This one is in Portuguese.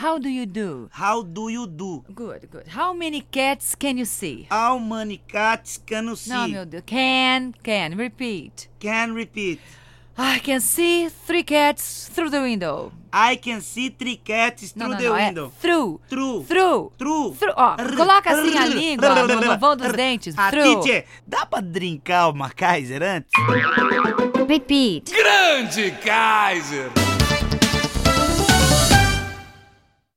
How do you do? How do you do? Good, good. How many cats can you see? How many cats can you see? Não, meu Deus. Can. Repeat. Can repeat. I can see 3 cats through the window. I can see 3 cats through the window. Through. Through. Ó, coloca assim a língua no vão dos dentes. Through. Teacher, dá pra drincar uma Kaiser antes? Repeat. Grande Kaiser!